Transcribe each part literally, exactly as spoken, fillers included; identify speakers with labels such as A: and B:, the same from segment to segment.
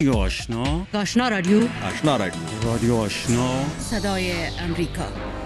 A: رادیو آشنا
B: آشنا رادیو
C: آشنا رادیو
A: رادیو آشنا
B: صدای امریکا.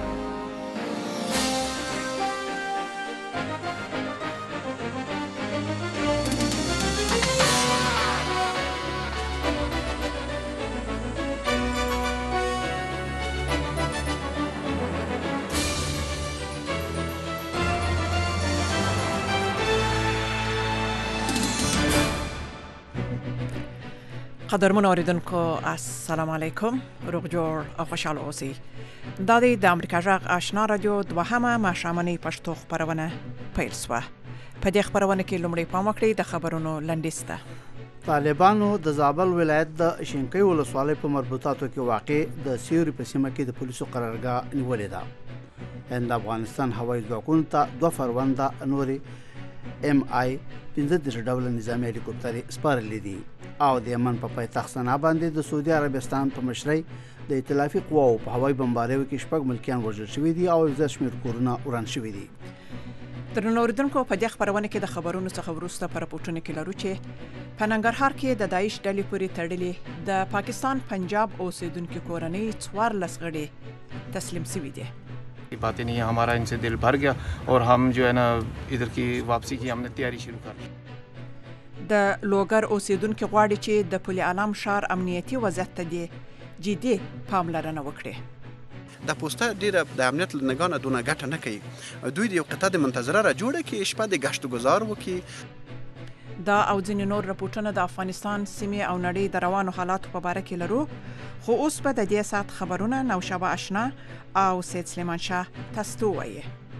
D: قدرمن اوریدونکو السلام علیکم، روغ جوړ او خوشاله اوسئ. دا دی د امریکا غږ آشنا رادیو دوهمه ماښامنۍ پښتو خپرونه پیل شوه. په دې خپرونه کې لومړی پام وکړئ د خبرونو لنډیز ته.
E: طالبانو د زابل ولایت د شینکۍ ولسوالۍ په مربوطاتو کې واقع د سیوري په سیمه کې د پولیسو قرارګاه نیولې ده. هند افغانستان هوایي ځواکونو ته دوه فرونده نورې ام آی پنځه دېرش ډوله نظامي هلیکوپټرې سپارلې دي او د یمن په پایتخت سنا باندې د سعودي عربستان په مشرۍ د ائتلافي قواو په هوایي بمباریو کې شپږ ملکیان وژل شوي دي او زیات شمېر کورونه وران شوي دي.
D: درنو اوریدونکو، په دې خپرونه کې د خبرونو څخه وروسته په راپورټونو کې لرو چې په ننګرهار کې د داعش ډلې پورې تړلې د پاکستان پنجاب اوسیدونکو کورنۍ څوارلس غړي تسلیم شوي دي.
F: बातें नहीं है, हमारा इनसे दिल भर गया और हम जो है ना इधर की वापसी की हमने तैयारी शुरू कर दी.
D: د لوګر اوسیدونکو غواړي چې د پل علم شهر امنیتي وضعیت ته دی جدي پاملرنه وکړي.
G: د پوسټه ډیره د امنیت لنګانه دونه ګټه نه کوي. دوی د یو قطعه د منتظره را جوړه کې شپه د گشت گزار وکي.
D: دا او ځینې نور راپورټونه د افغانستان سیمې او نړۍ د روانو حالاتو په باره کې لرو، خو اوس به د دې سات خبرونه نوشابه آشنا او سید سلیمان شاه تاسو ته وایي.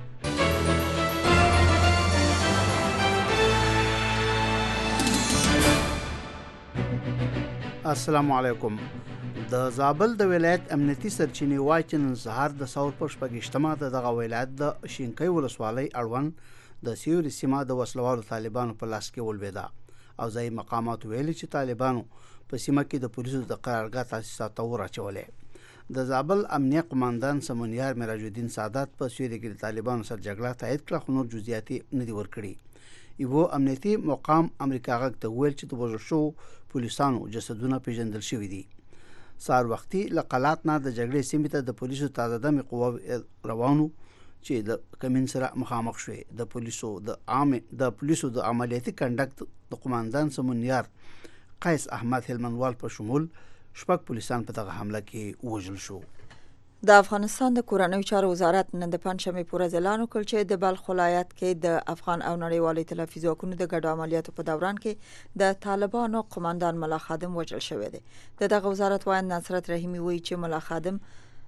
E: السلام علیکم. د زابل د ولایت امنیتي سرچینې وایي چې نن سهار د سور په شپږشتمه د دغه ولایت د شینکۍ ولسوالۍ اړوند د سیوري سیمه د وسلوالو طالبانو په لاس کې ولوېده او ځایي مقامات ویلي چې طالبانو په سیمه کې د پولیسو د قرارګاه تاسیسات ورچولې. د زابل امنیه قماندان سمونیار معراج الدین سعادت په سیوري کې د طالبانو سره جګړه تایید کړه، خو نور جزئیات نه دي ورکړي. یو امنیتي مقام امریکا غږ ته ویل چې د وژل شوو پولیسانو جسدونه پیژندل شوي دي. سهار وختي له قلات نه د جګړې سیمې ته د پولیسو تازه دمې قواوې روانو چې د کمین سره مخامخ شوې. د پولیسو د عام د پولیسو د عملیاتي کنډکټ د قماندان سمونیار قیس احمد هلمندوال په شمول شپږ پولیسان په دغه حمله کې وژل شو.
H: د افغانستان د کورنیو چارو وزارت نن د پنځشنبې په ورځ اعلان وکړ چې د بلخ ولایت کې د افغان او نړیوال ائتلافي ځواکونو د ګډو عملیاتو په دوران کې د طالبانو قماندان ملا خادم وژل شوی دی. د دغه وزارت وایي نصرت رحیمي وایي چې ملا خادم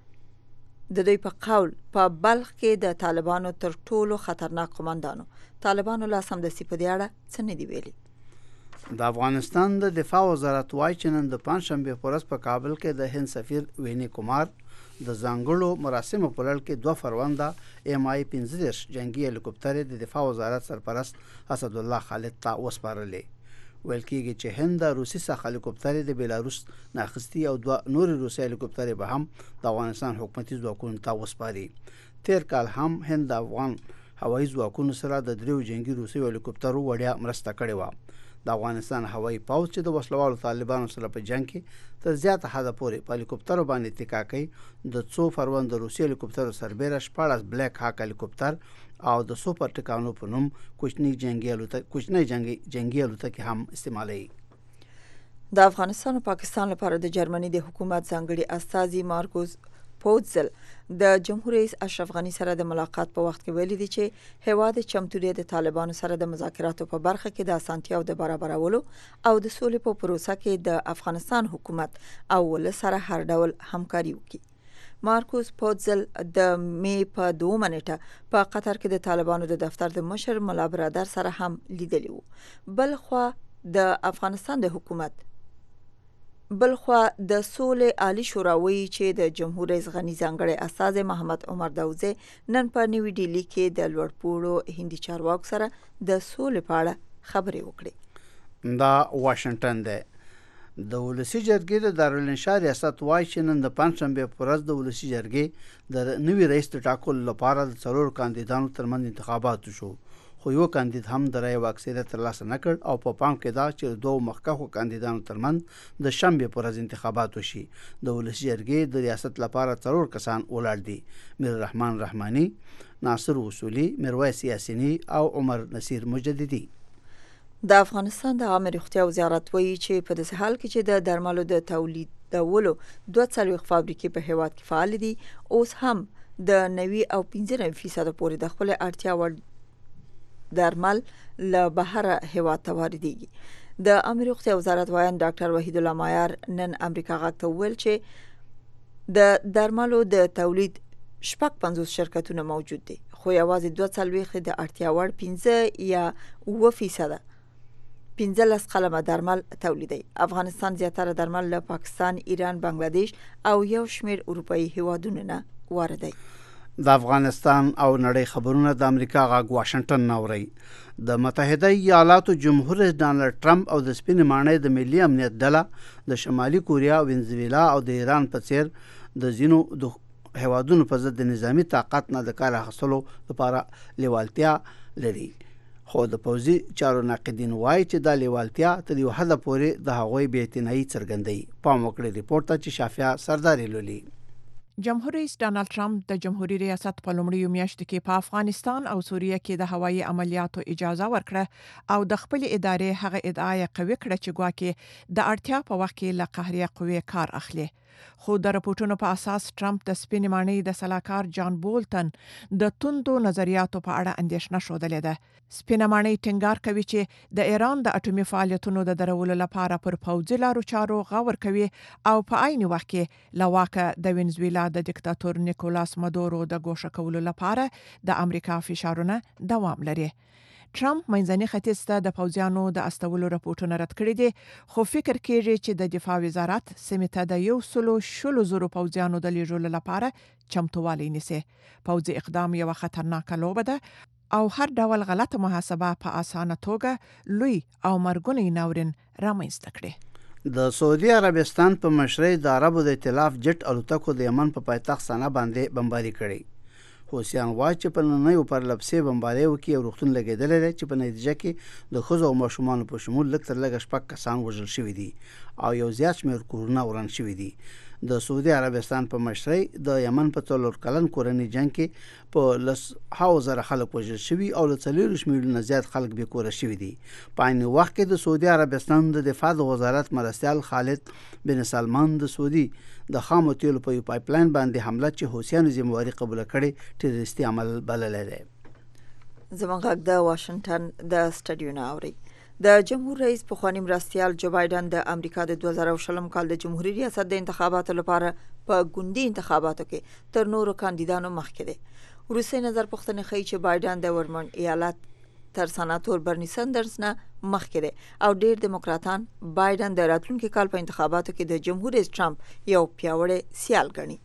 H: د دوی په قول په بلخ کې د طالبانو تر ټولو خطرناک قماندانو. طالبانو لا سمدستي په دې اړه څه نه دی ویلي.
E: د افغانستان د دفاع وزارت وایي چې نن د پنځشنبې په ورځ په کابل کې د هند سفیر ویني کومار د ځانګړو مراسمو په لړ کې دوه فرونده ام آی پنځه دېرش جنگي هلیکوپټرې د دفاع وزارت سرپرست اسدالله خالد ته وسپارلې. ویل کېږي چې هند د روسي څخه هلیکوپټرې د بیلاروس نه اخیستي او دوه نورې روسي هلیکوپټرې به هم د افغانستان حکومتي ځواکونو ته وسپاري. تیر کال هم هند د افغان هوایي ځواکونو سره د دریو جنگي روسي هلیکوپټرو وړیا مرسته کړې وه. د افغانستان هوایي پوځ چې د وسلوالو طالبانو سره په جنگ کې تر زیاته حده پورې په هلیکوپټرو باندې اتکا کوي، د څو فرون د روسي هلیکوپټرو سربیره شپاړس بلیک هاک هلیکوپټر او د سوپر ټکانو په نوم کوچني جنگي الوتکې کوچني جنگي جنگي الوتکې هم استعمالوي.
H: د افغانستان او پاکستان لپاره د جرمني د حکومت ځانګړي استازي مارکوس پوتزل د جمهور رئیس اشرف غنی سره د ملاقات په وخت کې ویلي دي چې هیواد چمتو دی د طالبانو سره د مذاکراتو په برخه کې د اسانتیاو د برابرولو او د سولې په پروسه کې د افغانستان حکومت او ولس سره هر ډول همکاري وکړي. مارکوس پوتزل د مې په دوه نیټه په قطر کې د طالبانو د دفتر د مشر ملا برادر سره هم لیدلی وو. بل خو د افغانستان د حکومت بلخوا د سولې عالی شورا وایي چې د جمهور رئیس غنی ځانګړی استازی محمد عمر داوزی نن په نیوي ډیلي کې د لوړپوړو هندي چارواکو سره د سولې په اړه خبرې وکړې.
E: دا واشنگټن دی. د ولسی جرګې د دارالانشا ریاست وایي چې نن د پنځشنبې په ورځ د ولسی جرګې د نوي رئیس ټاکلو لپاره د څلورو کاندیدانو ترمنځ انتخابات شو، خو یو کاندید هم د رایو اکثریت ترلاسه نه کړ او په پام کې دا چې دوه مخکښو کاندیدانو ترمنځ د شنبې په ورځ انتخابات وشي. د ولسي جرګې د ریاست لپاره څلور کسان ولاړ دي: میر رحمان رحماني، ناصر اصولي، میرویس یاسیني او عمر نصیر مجددي.
H: د افغانستان د عامه روغتیا وزارت وایي چې په داسې حال کې چې د درملو د تولیدولو دوه څلوېښت فابریکې په هیواد کې فعال دي، اوس هم د نوي او پنځه نوي فیصده پورې د خپل اړتیا وړ درمل له بهره هیواد ته واردېږي. د عامه روغتیا وزارت وایي ډاکټر وحید الله مایار نن امریکا غږ ته وویل چې د درملو د تولید شپږ پنځوس شرکتونه موجود دي، خو یوازې دوه څلوېښت د اړتیا وړ پنځه یا اووه فیصده پنځلس قلمه درمل تولیدوي. افغانستان زیاتره درمل له پاکستان، ایران، بنگلاديش او یو شمېر اروپایي هیوادونو نه واردوي.
E: د افغانستان او نړۍ خبرونه د امریکا غږ واشنگټن نه اوري. د متحده ایالاتو جمهور رئیس ډانلډ ټرمپ او د سپین ماڼۍ د ملي امنیت ډله د شمالي کوریا، وینزویلا او د ایران په څیر د ځینو د هیوادونو په ضد د نظامی طاقت نه د کار اخیستلو لپاره لیوالتیا لري، خو د پوځي چارو ناقدین وایي چې دا لیوالتیا تر یو حده پورې د هغوی بې اعتنایي څرګندوي. پام وکړئ ریپورټ ته چې شافیا سرداري لولي.
D: جمهور رئیس ډانلډ ټرمپ د جمهوریت ریاست په لومړیو میاشتو کې په افغانستان او سوریه کې د هوایي عملیاتو اجازه ورکړه او د خپل ادارې هغه ادعا قوي کړه چې ګواکې د اړتیا په وخت کې له قهري قوې کار اخلي. خو د راپورټونو په اساس ټرمپ د سپین ماڼۍ د سلاکار جان بولتن د توندو نظریاتو په اړه اندېښنه ښودلې ده. سپین ماڼۍ ټینګار کوي چې د ایران د اټومي فعالیتونو د درولو لپاره پر پوځي لارو چارو غور کوي او په عین وخت کې له واکه د وینزویلا د دیکتاتور نیکولاس مادورو د ګوښه کولو لپاره د امریکا فشارونه دوام لري. ټرمپ منځني ختیځ ته د پوځیانو د استولو راپورټونه رد کړي دي، خو فکر کوي چې د دفاع وزارت سیمې ته د یو سلو شلو زرو پوځیانو د لیږلو لپاره چمتووالی نیسي. پوځي اقدام یوه خطرناکه لوبه ده او هر ډول غلط محاسبه په اسانه توګه لوی او مرګونی ناورین رامنځته کړي.
E: د سعودي عربستان په مشرۍ د عربو د ائتلاف جټ الوتکو د یمن په پایتخت سنا باندې بمباري کړي. حوثیان وایي چې په نننیو پرلپسې بمبارۍ وکړي او روغتون لګېدلی دی چې په نتیجه کې د ښځو او ماشومانو په شمول لږ تر لږه شپږ کسان وژل شوي دي او یو زیات شمېر کورونه وران شوي دي. د سعودي عربستان په مشرۍ د یمن په څلور کلن کورني جنګ کې په لس هاو زره خلک وژل شوي او له څلوېښت میلیونه زیات خلک بې کوره شوي دي. په عین وخت کې د سعودي عربستان د دفاع د وزارت مرستیال خالد بن سلمان د سعودي د خامو تیلو په یو پایپ لاین باندې حمله چې حوثیانو ذمہواري قبوله کړې ټیرریستي عمل بللی دی.
H: زموږ غږ د واشنگټن د سټډیو نه اوري. د جمهور رئیس پخوانی مرستیال جو بایدن د امریکا د دوه زره شلم کال د جمهوریت ریاست د انتخاباتو لپاره په ګوندي انتخاباتو کې تر نورو کاندیدانو مخکې دی. وروستۍ نظر پوښتنې ښیي چې بایدن د ورمنډ ایالت تر سناتور برني سندرز نه مخکې دی او ډېر دیموکراتان بایدن د راتلونکي کال په انتخاباتو کې د جمهور رئیس ټرمپ یو پیاوړی سیال ګڼي.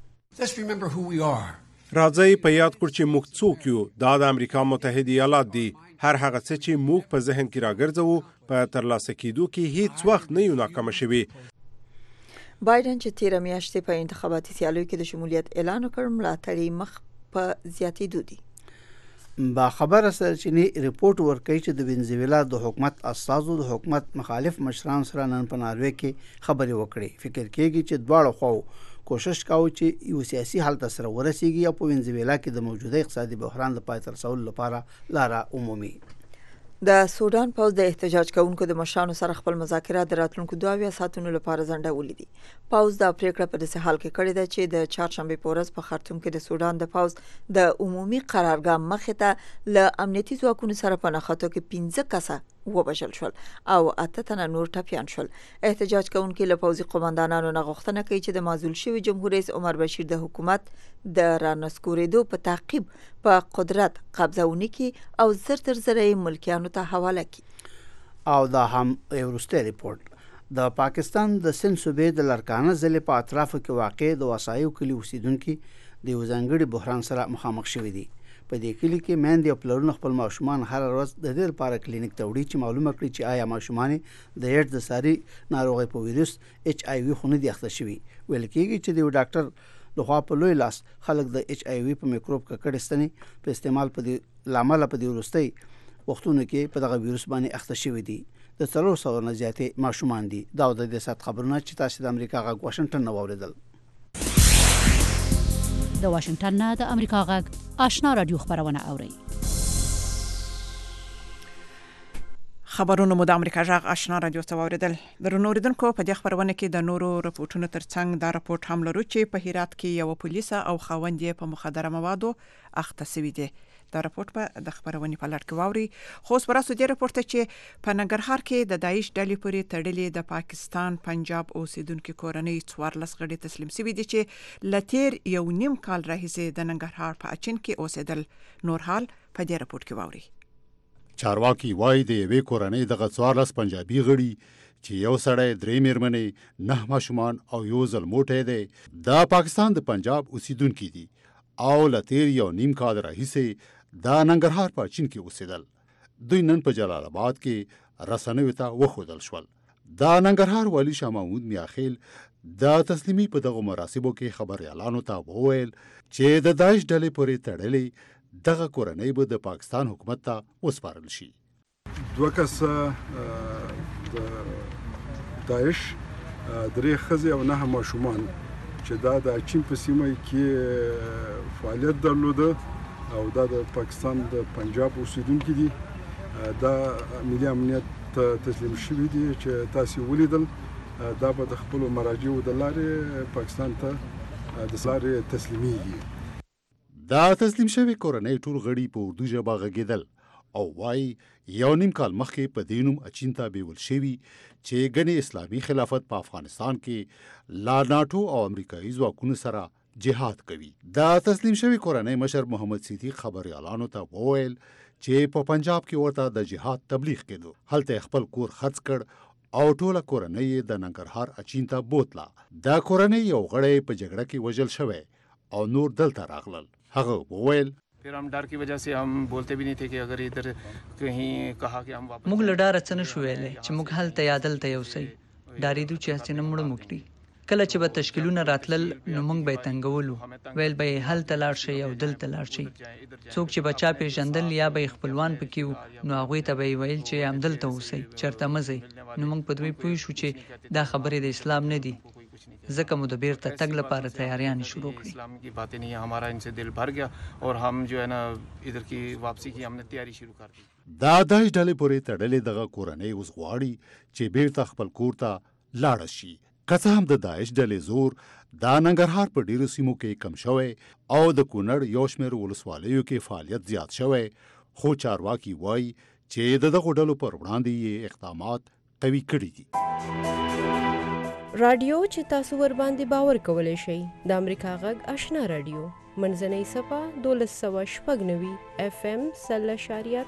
C: راځئ په یاد کړو چې موږ څوک یو. دا د امریکا متحده ایالات دي. هر هغه څه چې موږ په ذهن کې راګرځو په ترلاسه کېدو کې هیڅ وخت نه یو ناکام شوي.
H: بایدن چې تیره میاشت په انتخاباتي سیالیو کې د شمولیت اعلان وکړ، ملاتړي مخ په زیاتېدو دي.
E: با خبره سرچینې ریپورت ورکوي چې د وینزویلا د حکومت استازو د حکومت مخالف مشران سره نن په ناروې کې خبرې وکړې. فکر کېږي چې دواړو خواو کوشش کاوه چې یو سیاسي حل ته سره ورسیږي او په وینزویلا کې د موجوده اقتصادي بحران د پای ته رسولو لپاره لاره عمومي.
H: د سودان پوځ د احتجاج کوونکو د مشرانو سره خپل مذاکرات د راتلونکو دوه اویا ساعتونو لپاره ځنډولي دي. پوځ دا پریکړه په داسې حال کې کړې ده چې د چهارشنبې په ورځ په خرطوم کې د سودان د پوځ د عمومي قرارګاه مخې ته له امنیتي ځواکونو سره په نښتو کې پنځه کسه وبشل شول او اته تنه نور ټپیان شول. احتجاج کوونکي له پوځي قومندانانو نه غوښتنه کوي چې د معزول شوي جمهور رئیس عمر بشیر د حکومت د رانسکورېدو په تعقیب په قدرت قبضه ونکړي او زر تر زره ملکیانو ته حواله کړي.
E: او دا هم یو وروستی ریپورت. د پاکستان د سند صوبې د لرکانه ضلع په اطرافو کې واقع د وسایو کلي اوسیدونکي د یو ځانګړي بحران سره مخامخ شوي دي. په دې کلي کې میندې او پلرونه خپل ماشومان هر ورځ د دې لپاره کلینیک ته وړي چې معلومه کړي چې آیا ماشومان د ایډز د ساري ناروغۍ په ویروس ایچ آی وي خو نه دي اخته شوي. ویل کېږي چې د یو ډاکټر لخوا په لوی لاس خلک د ایچ آی وی په میکروب ککړستنې په استعمال په دې لامل په دې ورستۍ وختونو کې په دغه وایروس باندې اخته شوی دي د څلور سوه نه زیاتې ماشومان دي دا د دې سات خبرونه چې تاسو د امریکا غږ واشنگټن نه واوریدل
B: د واشنگټن نه د امریکا غږ آشنا رادیو خبرونه اوري
D: خبرونه مو د امریکا غږ آشنا رادیو ته واوریدل درنو اوریدونکو په دې خبرونه کې د نورو رپورټونو ترڅنګ دا رپورټ هم لرو چې په هرات کې یو پولیس او خاوند په مخدره موادو اخته شوی دی دا رپورټ په د خبرونې په لړ کې واوري خو سپاراسو دې رپورټ چې په ننګرهار کې د داعش ډلې پورې تړلې د پاکستان پنجاب اوسیدونکو کورنۍ څوارلس غړي تسلیم شوي دي چې لتیر یو نیم کال راهیسې د ننګرهار په اچین کې اوسېدل نور حال په دې رپورټ کې واوري
I: چارواکي وایي د یوې کورنۍ دغه څوارلس پنجابي غړي چې یو سړی درې میرمنې نه ماشومان او یو زلموټی دی دا پاکستان د پنجاب اوسیدونکي دي او لتیر یو نیم کال راهیسې دا ننګرهار په چین کې اوسېدل دوی نن په جلال آباد کې رسنیو ته وښودل شول دا ننګرهار والی شاه محمود میاخیل دا تسلیمي په دغه مراسمو کې خبريالانو ته وویل چې د داعش ډلې پورې تړلې دغه کورنۍ به د پاکستان حکومت ته وسپارل شي
J: دوه کسه د داعش درې ښځې او نه ماشومان چې دا د چین په سیمه کې فعالیت درلوده او دا د پاکستان د پنجاب اوسیدونکو دي دا ملي امنیت تسلیم شوی دي چې تاسو ولیدل دا به د خپل مراجعو د لارې پاکستان ته د لارې تسلیميږي
I: دا تسلیم شوی کورنۍ ټول غړي په اردو ژبه غږیدل او وايي یو نیم کال مخکې په دینوم اچین ته بیول شوی چې ګنې اسلامي خلافت په افغانستان کې لا ناټو او امریکایي ځواکونو سره جهاد کوي دا تسلیم شوی کورنۍ مشر محمد صدیق خبريالانو ته وویل چې په پنجاب کې ورته د جهاد تبلیغ کېدو هلته خپل کور خرڅ کړ او ټوله کورنۍ د ننګرهار اچین ته بوتله دا کورنۍ یو غړی په جګړه کې وژل شوی او نور دلته راغلل هغه وویل
F: फिर हम डर की वजह से हम बोलते भी नहीं थे कि अगर इधर कहीं कहा कि हम वापस
K: موږ له ډاره څه نشو ویلی چې موږ هلته یا دلته یو څه ډارېدو چې هسې نه مړه موږ کړي کله چې به تشکیلونه راتلل نو موږ به یې تنګولو ویل به یې هلته لاړ شئ او دلته لاړ شئ څوک چې به چا پېژندل یا به یې خپلوان پکې وو نو هغوی ته به یې ویل چې همدلته اوسئ چېرته مه ځئ نو موږ په دوی پوه شو چې دا خبرې د اسلام نه دي ځکه مو د بیرته تګ لپاره تیاریانې شروع کړې
F: اسلام کی باتیں نہیں ہمارا ان سے دل بھر گیا اور हम جو है ना ادھر کی واپسی کی हमने تیاری شروع کړ دی
I: دا داعش ډلې پورې تړلې دغه کورنۍ اوس غواړي چې بیرته خپل کور ته لاړ شي که څه هم د داعش ډلې زور دا ننګرهار په ډیرو سیمو کې کم شوی او د کونړ یو شمېر ولسوالیو کې فعالیت زیات شوی خو چارواکي وایي چې د دغو ډلو پر وړاندې یې اقدامات قوي کړي دي
L: رادیو چې تاسو ور باندې باور کولای شئ د امریکا غږ آشنا رادیو منځنۍ صفه دولس سوه شپږ نوي اف ام سل اشاریه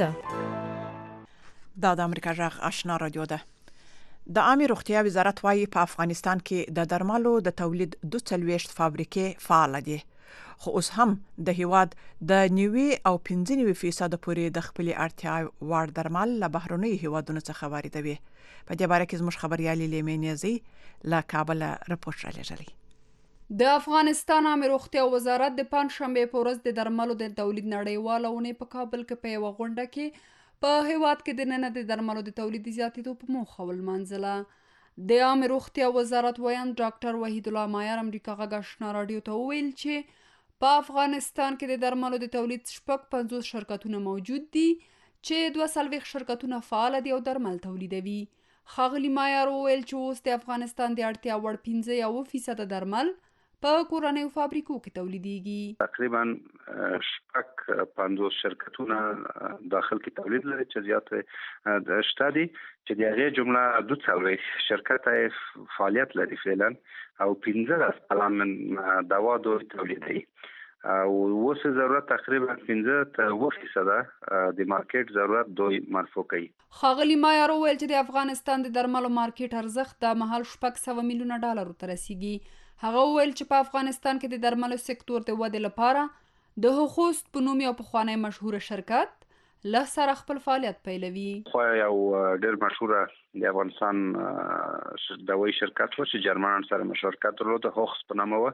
L: پنځه
D: دا د امریکا غږ آشنا رادیو ده د عامه روغتیا وزارت وايي په افغانستان کې د درملو د تولید دوه څلوېښت فابریکې فعال دي خو اوس هم د هیواد د نیوي او پنځه نوي فیصد پورې د خپل اړتیا وړ درمل له بهرنیو هیوادونو څخه واردوي په دې باره کې زموږ خبريالي لیمینیزي لا کابل رپورټ را لېږلی
M: د افغانستان عامه روغتیا وزارت د پنځشنبه په ورځ د درملو د تولید نړیواله ونې په کابل کې په یوه غونډه کې په هیواد کې د نن د درملو د تولید زیاتېدو په موخه ولمانځله د عامه روغتیا وزارت وایند ډاکټر وحید الله مایر امریکا غږ آشنا رادیو ته وویل چې په افغانستان کې د درملو د تولید شپږ پنځوس شرکتونه موجود دي چې دوه څلوېښت شرکتونه فعال دي او درمل تولیدوي ښاغلي مایر وویل چې اوس د افغانستان د اړتیا وړ پنځه یا اووه فیصده درمل په کورنیو فابریکو کې تولیدېږي
N: تقریبا شپږ پنځوس شرکتونه داخل کې تولید لري چې زیات شته دي چې د هغې جمله دوه څلوېښت شرکت فعالیت لري فعلا او پنځلس کلامن دوا دوی تولیدوي او اوس ضرورت تقریبا پنځه ته اووه فیصده د مارکیټ ضرورت دوی مرفوع کوي
M: ښاغلي مایر وویل چې د افغانستان د درملو مارکیټ ارزښت د مهال شپږ سوه میلیونه ډالرو ته رسیږي هغه وویل چې په افغانستان کې د درملو سکتور د ودې لپاره د خوست په نوم یو پخوانی مشهور شرکت له سره خپل فعالیت پیلوي
N: خو یو ډېر مشهور د افغانستان دوايي شرکت و چې جرمنان سره مشارکت درلود هوخس په نامه و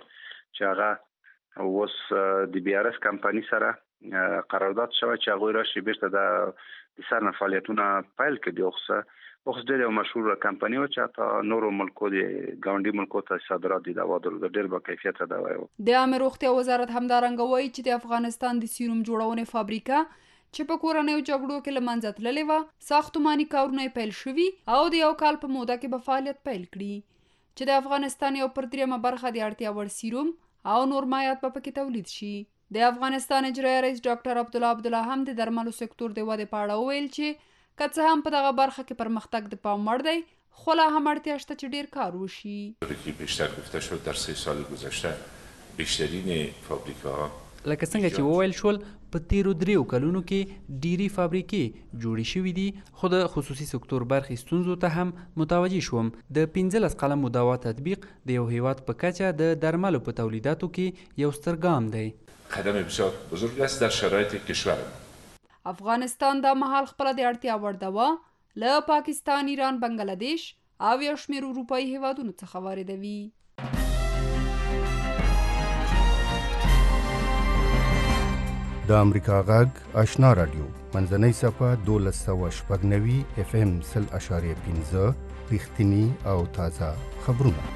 N: چې هغه اوس د بي ار اس کمپنی سره قرارداد شوی چې هغه راشي بیرته د سرنه فعالیتونه پیل کړي. اوس اوس ډېر یو مشهور کمپنی و چې تا نورو ملکو د ګاونډي ملکو ته صادرات دي دوا درلود، ډېر با کیفیت دوا و.
M: د عامه روغتیا وزارت همدارنګه وایي چې د افغانستان د سیروم جوړونې فابریکه چې په کورنیو جګړو کې له منځه تللې وه ساختماني کارونه پیل شوي او د یو کال په موده کې به فعالیت پیل کړي چې د افغانستان یو پر دریمه برخه د اړتیا وړ سیروم او نور مایعات به پکې تولید شي. د افغانستان اجرایي رئیس ډاکټر عبدالله عبدالله هم د درملو سکتور د ودې په اړه وویل چې که څه هم په دغه برخه کې پرمختګ د پام وړ دی خو لا هم اړتیا شته چې ډیر کار وشي.
O: بیشتر گفته شد در سه سال گذشته بیشترین فابریکاها
P: لکه څنګه چې وویل شول په تیرو دریو کلونو کې ډیری فابریکې جوړې شوې دي خو د خصوصي سکتور برخې ستونزو ته هم متوجه شوم. د پنځلس قلمو دوا تطبیق د یو هیواد په کچه د درملو په تولیداتو کې یو ستر ګام دی.
O: قدم بسیار بزرگ است در شرایط کشور.
M: افغانستان د مهال خپل د اړتیا وړ دوا له پاکستان، ایران، بنگلاديش او یو شمېر اروپایي هیوادونو څخه واردوي.
Q: د امریکا غږ آشنا رادیو منځنۍ صفحه دولس سوه شپږ نوي اف ام سل اشاریه پنځه رښتینی او تازه خبرونه.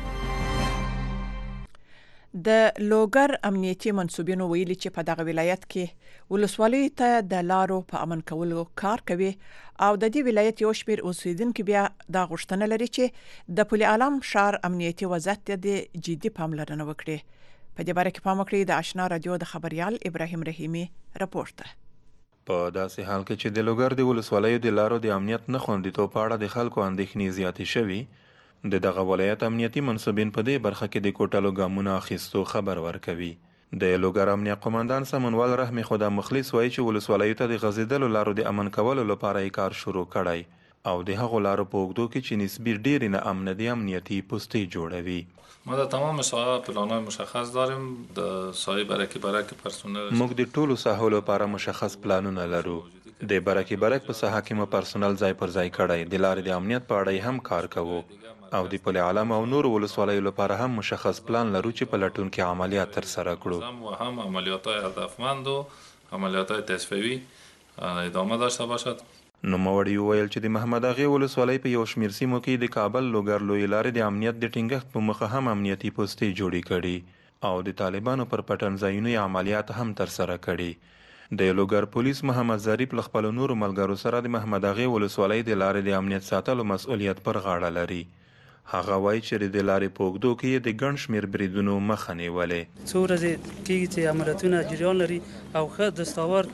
D: د لوګر امنیتي منسوبینو ویلي چې په دغه ولایت کې ولسوالۍ ته د لارو په امن کولو کار کوي او د دې ولایت یو شمېر اوسیدونکو بیا دا غوښتنه لري چې د پل عالم ښار امنیتي وضعیت د جدي پاملرنه وکړي. په دې باره کې پام وکړئ. د آشنا رادیو د خبريال ابراهیم رحیمی راپورټ ده.
R: په داسې حال کې چې د لوګر د ولسوالیو د لارو د امنیت نه خوندیتوب په اړه د خلکو اندېښنې زیاتې شوي، د دغه ولایت امنیتي منصوبین په دې برخه کې د کوټلو ګامونه اخیستو خبر ورکوي. د لوګر امنیه قومندان سمنوال رحمي خدا مخلص وایي چې ولسوالیو ته د غځېدلو لارو د امن کولو لپاره یې کار شروع کړی او د هغو لارو په اوږدو کې چې نسبی ډېرې نا امنه دي امنیتي پستې جوړوي.
S: ما در تمام ساحه پلان‌های مشخص داریم. د سایه برکی برک پرسنل
R: موږ د ټولو ساحو لپاره مشخص پلانونه لرو. د برکی برک په ساحه کې مو پرسنل ځای پر ځای کړی، د لارې د امنیت په اړه هم کار کوو او د پل عالم او نور ولسوالیو لپاره هم مشخص پلان لرو چې په لټون کې عملیات تر سره کړو
S: و هم عملیات‌های هدفمند و عملیات‌های تصفیوی ادامه داشته باشد.
R: نوموړي وویل چې د محمد اغې ولسوالۍ په یو شمېر سیمو کې د کابل لوګر لویې لارې د امنیت د ټینګښت په مخه هم امنیتي پوستې جوړې کړي او د طالبانو پر پټن ځایونو یې عملیات هم ترسره کړي. د لوګر پولیس محمد ظریف له خپلو نورو ملګرو سره د محمد اغې ولسوالۍ د لارې د امنیت ساتلو مسؤلیت پر غاړه لري. هغه وایي چې د لارې په اوږدو کې یې د ګڼ شمېر بریدونو مخه نیولې.
T: څو ورځې کېږي چې عملیاتونه جریان لري او ښه دستاور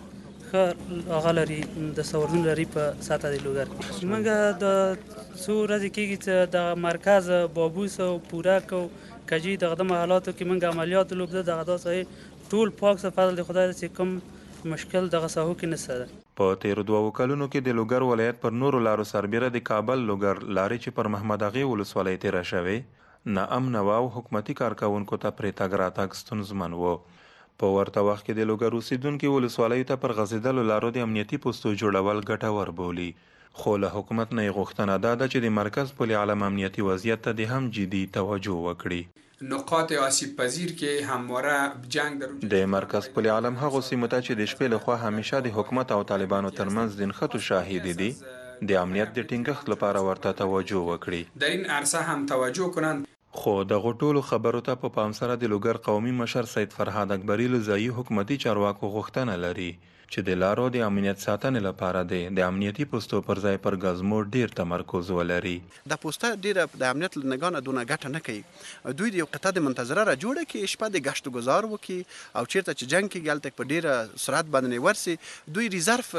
T: ښه هغه لري دستاورونه لري په ساته د لوګر کې. موږ د څو ورځې کېږي چې د مرکز بابوس او پورک او کجي دغه محلاتو کې موږ عملیات لوبده دغه داسې ټول پاک څه فضل د خدای چې کوم مشکل دغه ساحو کې نشته ده.
R: په تیرو دوو کلونو کې د لوګر ولایت پر نورو لارو سربیره د کابل لوګر لارې چې پر محمد اغې ولسوالۍ تیره شوې نا امنه وه او حکومتي کارکوونکو ته پرې تګ راتګ ستونزمن و. په ورته وخت کې د لوګر اوسیدونکي ولسوالیو ته پر غځېدلو لارو د امنیتي پوستو جوړول ګټور بولي، خو له حکومت نه یې غوښتنه دا ده چې د مرکز پل عالم امنیتي وضعیت ته د هم جدي توجه وکړي.
U: نقاط آسیب پذیر کې همواره جنگ در
R: د مرکز پل عالم هغو سیمو ته چې د شپې لخوا همیشه د حکومت او طالبانو ترمنځ د نښتو شاهدې دي د امنیت د ټینګښت لپاره ورته توجه وکړي.
U: در این عرصه هم توجه کنند.
R: خو دغو ټولو خبرو ته په پام سره د لوګر قومي مشر سید فرهاد اکبري له ځایي حکومتي چارواکو غوښتنه لري چې د لارو د امنیت ساتنې لپاره دی د امنیتي پوستو پر ځای پر ګزمو ډیر تمرکز ولري.
G: د پوسټه ډیره د امنیت لنګانه دونه ګټه نه کوي. دوی د یو قطعه د منتظره را جوړه کې شپه د گشت گزار وکي او چیرته چې جنگ کې ګالته په ډیره سرعت باندې ورسي دوی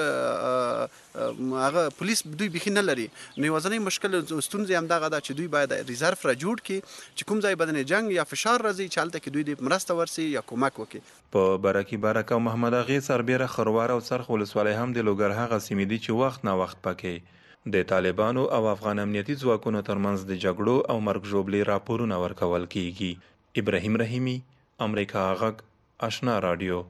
G: ریزرف هغه پولیس دوی بخښ نه لري. نو یوازنی مشکل ستونزې هم دغه ده چې دوی باید ریزرف را جوړ کړي چې کوم ځای باندې جنگ یا فشار راځي چې هلته کې دوی د مرسته ورسي یا کومک وکړي.
R: په برکی برک او محمد اغې سربیره خروار او څرخ ولسوالۍ هم د لوګر هغه سیمې دي چې وخت نه وخت پکې د طالبانو او افغان امنیتي ځواکونو ترمنځ د جګړو او مرګ ژوبلې راپورونه ورکول کیږي. ابراهیم رحیمی، امریکا غږ آشنا رادیو.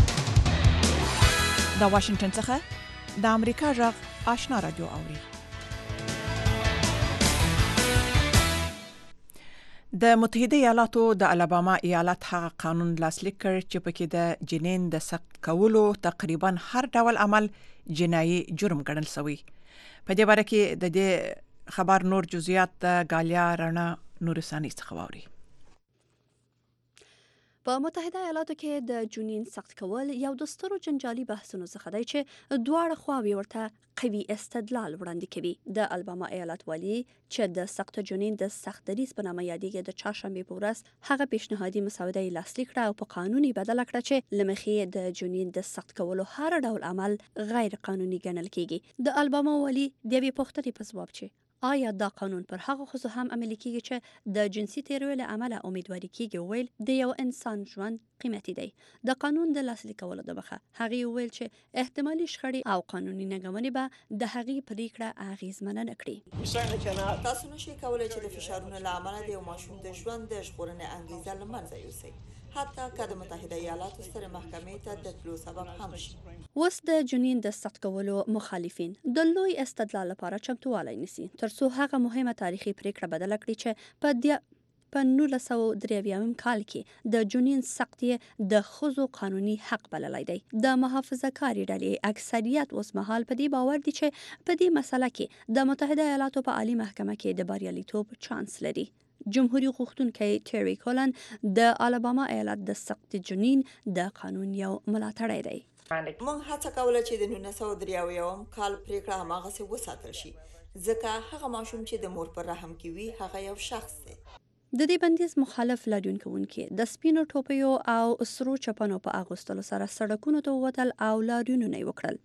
D: د واشنگټن څخه د امریکا غږ آشنا رادیو اوري. د متحده ایالاتو د الاباما ایالت هغه قانون لاسلیک کړ چې پکې د جنین د سقط کولو تقریبا هر ډول عمل جنایي جرم ګڼل شوی. په دې باره کې د دې خبر نور جزئیات د غالیا رڼا نورسانی څخه واوري.
A: په متحده ایالاتو کې د جنین سخت کول یو د سترو جنجالي بحثونو څخه دی چې دواړه خواوې ورته قوي استدلال وړاندې کوي. د الاباما ایالت والی چې د سخت جنین د سخت دریځ په نامه یادېږي د چهارشنبې په ورځ هغه پیشنهادي مسوده یې لاسلیک کړه او په قانون یې بدله کړه چې له مخې د جنین د سخت کولو هر ډول عمل غیر قانوني ګڼل کیږي. د الاباما والی د یوې پوښتنې په ځواب چې آیا دا قانون پر هغه ښځو هم عملي کیږي چې د جنسي تیروي له امله امیدواري کیږي ویل د یو انسان ژوند قیمتي دی. د قانون د لاسلیک کولو د مخه هغې ویل چې احتمالي شخړې او قانوني ننګونې به د هغې پریکړه اغیزمنه نه کړي.
H: تاسو نشئ کولی چې د فشارونو له امله د یو ماشوم د ژوند د ژغورنې انګیزه له منځه یوسئ، حتی که د متحده ایالاتو سترې محکمې ته د تلو سبب هم شي.
A: اوس د جنین د سخت کولو مخالفین د لوی استدلال لپاره چمتووالی نیسي ترڅو هغه مهمه تاریخي پریکړه بدله کړي چې په دې په نولس سوه درې اویایم کال کې د جنین سخت یې د ښځو قانوني حق بللی دی. د محافظه کاري ډلې اکثریت اوس مهال په دې باور دي چې په دې مسله کې د متحده ایالاتو په عالي محکمه کې د بریالیتوب چانس لري. جمهوریت غوښتونکی ټیری کولن د الاباما ایالت د سخت جنین د قانون یو ملاتړی دی.
H: موږ هڅه کوله چې د نولس سوه درې اویایم کال پریکړه هماغسې وساتل شي ځکه هغه ماشوم چې د مور پر رحم کې وي هغه یو شخص دی.
A: د دې بندیز مخالف لاریون کوونکي د سپینو ټوپیو او سرو چپنو په اغوستلو سره سړکونو ته ووتل او لاریونونه یې وکړل.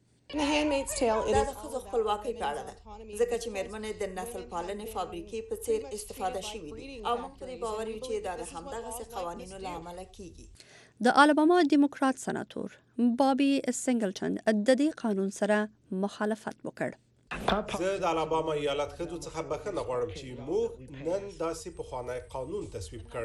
H: دا د ښځو خپلواکۍ په اړه ده ځکه چې مېرمنې د نسل پالنې فابریکې په څیر استفاده شوي دي او موږ په دې باور یو چې دا د همدغسې قوانینو له امله کیږي.
A: د الاباما دیموکرات سناتور بابي سنګلټن د دې قانون سره مخالفت وکړ.
C: زه د الاباما ایالت ښځو څخه بخښنه غواړم چې موږ نن داسې پخوانی قانون تصویب کړ.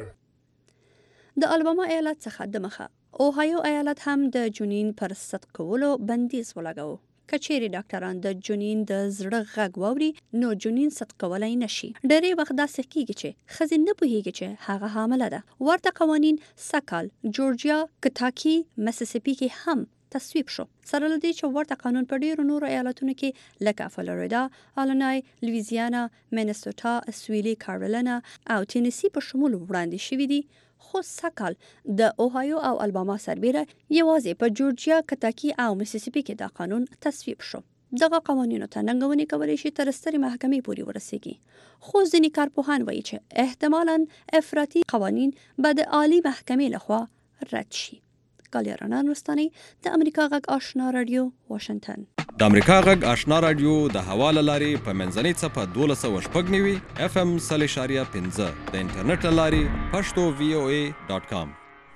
A: د الاباما ایالت څخه د مخه اوهایو ایالت هم د جنین پر صدق کولو بندیز ولګاوه. که چیرې ډاکټران د جنین د زړه غږ واوري نو جنین صدق کولی نشي. ډېری وخت داسې کیږي چې ښځې نه پوهیږي چې هغه حامله ده. ورته قوانین سکال، جورجیا، کټاکي، مسیسیپي کې هم تصویب شو. سره له دې چې ورته قانون په ډیرو نورو ایالتونو کې لکه فلوریدا، الینای، لویزیانا، مینیسوټا، سویلي کارولاینا او ټینیسي په شمول وړاندې شوي دي، خو سکال د اوهایو او الاباما سربیره یوازې په جورجیا، کټاکي او مسیسیپي کې دا قانون تصویب شو. دغه قوانینو ته ننګونې کولی شي تر سترې محکمې پورې ورسیږي، خو ځینې کارپوهان وایي چې احتمالاً افراطي قوانین به د عالی محکمې لخوا رد شي. غالیا رڼا نورستاني د امریکا غږ آشنا رادیو واشنگټن.
V: د امریکا غږ آشنا رادیو د هوا له لارې په منځنۍ څپه دولس سوه شپږ نوي اف ام سل اشاریه پنځه د انټرنیټ له لارې پښتو وی او ای ډاټ کام.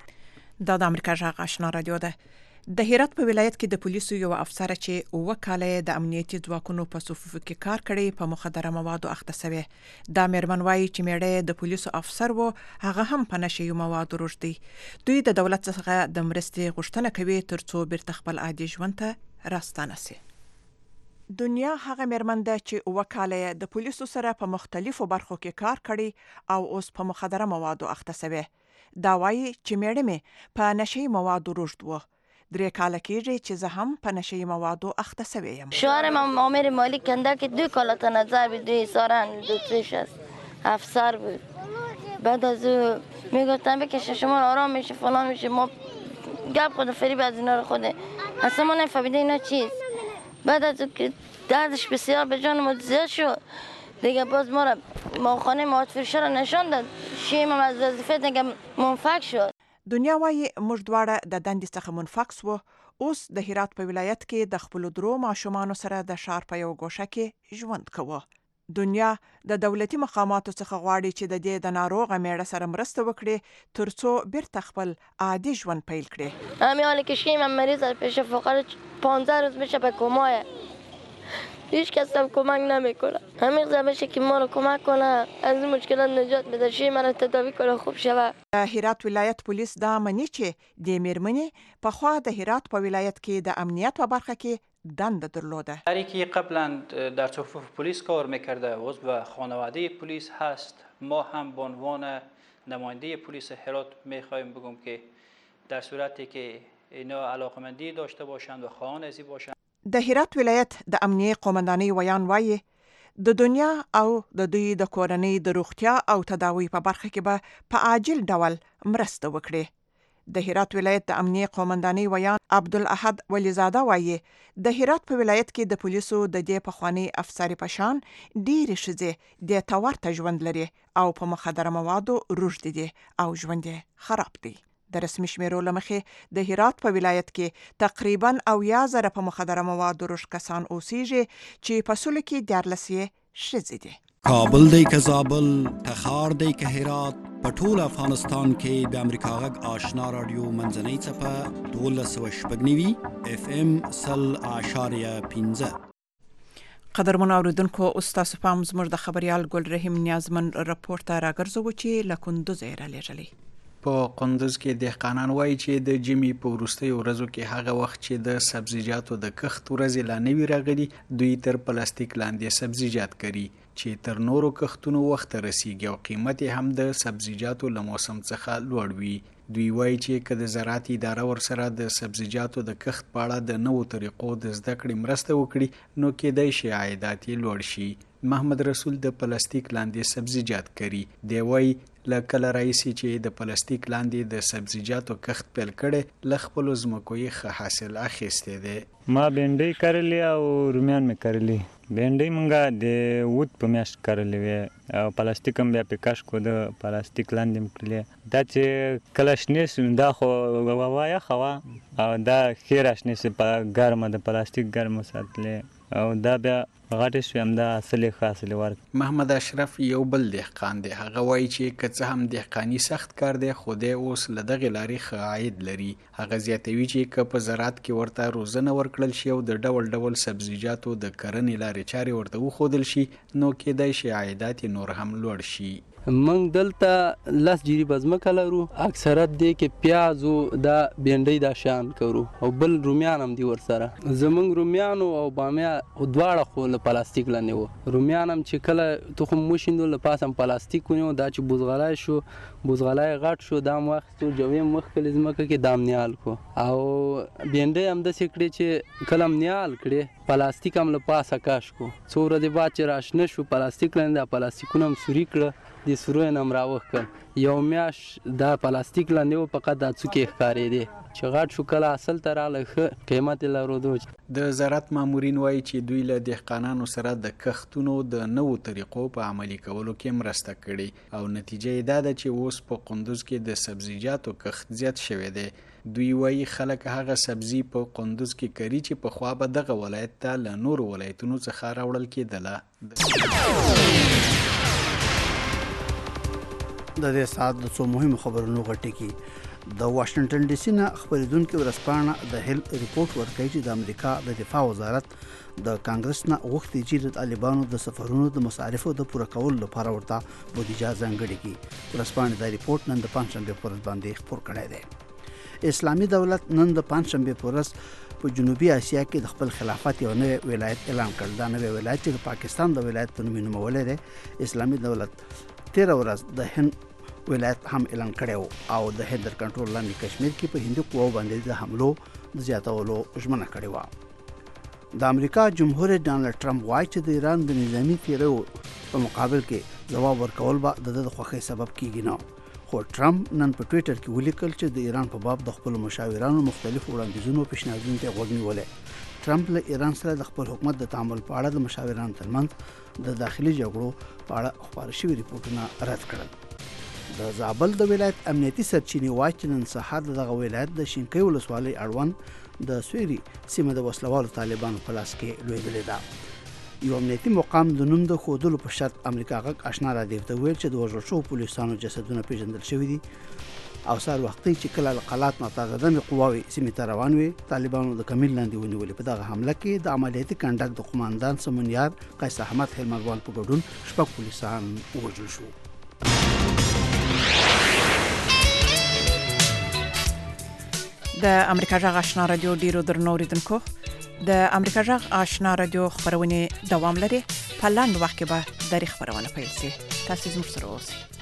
D: دا د امریکا غږ آشنا رادیو ده. د هرات په ولایت کې د پولیسو یو افسر چې اوه کاله د امنیتي ځواکونو په صفوفو کې کار کړی په مخدره موادو اخته شوی. دا مېرمن وایي چې میړه د پولیسو افسر و، هغه هم په نشه موادو روږ دی. دوی د دولت څخه د مرستې غوښتنه کوي ترڅو بیرته خپل عادي ژوند ته راستانه شي. دنیا هغه مېرمن ده چې اوه کاله د پولیسو سره په مختلفو برخو کې کار کړی او اوس په مخدره موادو اخته شوی. دا وایي چې میړه مې په نشه موادو روږد و. درې کاله کېږي چې زه هم په نشه موادو اخته شوی یم.
W: شوهرم هم عامر مالی کنده که دو کالا تا نظر بود، دوی سارن دو سهش است افسر بود. بعد از او میگفتن بکشه شما آرام میشه فلان میشه، ما گپ خود فریب از اینا رو خوده اصلا ما نفهمیده اینا چیست. بعد از او که دردش بسیار به جان ما زیاد شد دیگه باز ما رو ما خانه مواد فروشه رو نشان داد، شیم هم از وظیفه دیگه منفک شد.
D: دنیا وایي موږ دواړه د دندې څخه منفک سوو. اوس د هرات په ولایت کې د خپلو درو ماشومانو سره د ښار په یو ګوشه کې ژوند کوو. دنیا د دولتي مقاماتو څخه غواړي چې د دې د ناروغه میړه سره مرسته وکړي ترڅو بیرته خپل عادي ژوند پیل کړي.
W: همین حالی که شیم هم مریض از پیش فقر پانزده روز میشه به کماه، هیچ کس هم کمک نمیکنه. همین زمشه که ما رو کمک کنه از این مشکلات نجات بده، شیم رو تداوی کنه خوب شوه.
D: د هرات ولایت پولیس دا مني چې د میرمنې په خوا د هرات په ولایت کې د امنیت په برخه کې دنده درلوده.
B: هری که قبلا در صفوف پلیس کار میکرده عضو خانواده پلیس هست. ما هم به عنوان نماینده پلیس هرات میخوایم بگم که در صورتی که اینا علاقمندی داشته باشند و خواهان ازی باشند.
D: د هرات ولایت د امنیه قومندانۍ ویان وایي د دنیا او د دوی د کورنۍ د روغتیا او تداوی په برخه کې به په عاجل ډول مرسته وکړي. د هرات ولایت د امنیه قومندانۍ ویان عبدالاحد ولیزاده وایي د هرات په ولایت کې د پولیسو د دې پخوانی افسر په شان ډېرې ښځې د تورته ژوند لري او په مخدره موادو روږدي دي او ژوند یې خراب دی. د رسمي شمیرو له مخې د هرات په ولایت کې تقریبا اویا زره په مخدره موادو روږد کسان اوسیږي چې په سلو کې دیارلس یې ښځې دي.
E: کابل دی که زابل، تخار دی که هرات، په ټول افغانستان کې د امریکا غږ آشنا رادیو منځنۍ څپه دولس سوه شپږ نوي اف ام سل اعشاریه پنځه.
D: قدرمنو اوریدونکو، اوس تاسو پام زموږ د خبریال ګل رحیم نیازمن راپور ته راګرځوو چې له کندوز یې رالیږلی.
J: په قندوز کې دهقانان وایي چې د ژمي په وروستیو ورځو کې هغه وخت چې د سبزیجاتو د کښت ورځې لا نه وي راغلي، دوی تر پلاستیک لاندې سبزیجات کري چې تر نورو کښتونو وخت رسیږي او قیمت هم د سبزیجاتو له موسم څخه لوړ وي. دوی وایي چې که د زراعت اداره ورسره د سبزیجاتو د کښت په اړه د نوو طریقو د زده کړې مرسته وکړي نو کېدای شي عایدات یې لوړ شي. محمد رسول د پلاستیک لاندې سبزیجات کري. دی وایي له کله راهیسې چې د پلاستیک لاندې د سبزیجاتو کښت پیل کړی له خپلو ځمکو یې ښه حاصل اخیستی دی.
X: ما بینډۍ کرلې او رومیان مې کرلې. بینډۍ مونږه د وود په میاشت کرلې وې او پلاستیک هم بیا پې کش کړو، د پلاستیک لاندې م کړلې. دا چې کله شنې سو دا خو هوا یخه وه او دا ښې راشنې سوې په ګرمه، د پلاستیک ګرمه ساتلې او دا بیا غټې شوې، همدا حاصل یې ښه حاصل یې ورکړ.
J: محمد اشرف یو بل دهقان دی. هغه وایي چې که څه هم دهقاني سخت کار دی خو دی اوس له دغې لارې ښه عاید لري. هغه زیاتوي چې که په زراعت کې ورته روزنه ورکړل شي او د ډول ډول سبزیجاتو د کرنې لارې چارې ورته وښودل شي نو کېدای شي عایدات یې نور هم لوړ شي.
Y: منګ دلته لس جریبه ځمکه لرو، اکثرت دی کې پیاز او دا بینډۍ دا شیان کرو او بل رومیان هم دي ورسره. زمونږ رومیانو او بامیه دواړه خو له پلاستیک لاندې وو. رومیان هم چې کله تخم وشیندو له پاسه هم پلاستیک ونیو، دا چې بوزغلی شو بوزغلی غټ شو دا هم واخیستو، جوې هم مخکلې ځمکه کې دا هم نیال کړو او بینډۍ همداسې کړې چې کله هم نیال کړې پلاستیک هم له پاسه کش کړو. څو ورځې بعد چې راشنه شو پلاستیک لاندې دا پلاستیکونه هم سوري کړه، د سورو یې نه هم راوښ کړ. یو میاشت دا پلاستیک لاندې و فقط دا څوکې ښکارېدې چې غټ شو، کله اصل ته راغلی ښه قیمت یې لرودو.
J: د زراعت مامورین وایي چې دوی له دهقانانو سره د کښتونو د نوو طریقو په عملي کولو کې مرسته کړې او نتیجه یې دا ده چې اوس په قندوز کې د سبزیجاتو کښت زیات شوی دی. دوی وایي خلک هغه سبزي په قندوز کې کري چې پخوا به دغه ولایت ته له نورو ولایتونو څخه راوړل کېدله.
Z: د دې ساعت د څو مهمو خبرونو غټي کې د واشنگټن ډي سي نه خبرېدونکو ورسپانه د هیل ریپورت ورکوي چې د امریکا د دفاع وزارت د کانګرس نه غوښتي چې د طالبانو د سفرونو د مصارفو د پوره کولو لپاره ورته بودیجه ځانګړې کړي. ورسپانه د ریپورت نن د پنځشنبه پر ورځ باندې خپور کړی دی. اسلامي دولت نن د پنځشنبه پر ورځ په جنوبي اسیا کې د خپل خلافت یو نوی ولایت اعلان کړ. دا نوی ولایت چې د پاکستان د ولایت په نوم نومولی دی. اسلامي دولت تیره ورځ د هند ولایت هم اعلان کړی او د هند تر کنټرول لاندې کشمیر کې په هندي قواو باندې د حملو د زیاتولو ژمنه کړې وه. د امریکا جمهور ډانلډ ټرمپ وایي چې د ایران د نظامي تیریو په مقابل کې ځواب ورکول به د د خوښۍ سبب کیږي نه. خو ټرمپ نن په ټویټر کې ولیکل چې د ایران په باب د خپل مشاورانو مختلفو وړاندیزونو پیشنهادونو ته غوږ نیولی. ټرمپ له ایران سره د خپل حکومت د تعامل په اړه د مشاورانو ترمنځ د داخلي جګړو په اړه خپاره شوي ریپورټونه رد کړل. د زابل د ولایت امنیتي سرچینې وایي چې نن سهار دغه ولایت د شینکۍ ولسوالۍ اړوند د سویري سیمه د وسلوالو طالبانو په لاس کې لوېدلې ده. یو امنیتي مقام د نوم د ښودلو په شرط امریکا غږ آشنا رادیو ته ویل چې د وژل شوو پولیسانو جسدونه پیژندل شوي دي او سهار وختي چې کله له قلات نه تازه دمې قواوې سیمې ته روان وې طالبانو د کمیل لاندې ونیولې. په دغه حمله کې د عملیاتي کنډک د قماندان سمونیار قیس احمد هلمندوال په ګډون شپږ پولیسان ووژل شو.
D: د امریکا غږ آشنا رادیو ډیرو درنو اوریدونکو، د امریکا جغ آشنا رادیو خبرونه دوام لري. په لاندې وخت کې به د خبرونه پیل شي. تاسو زموږ سره اوسئ.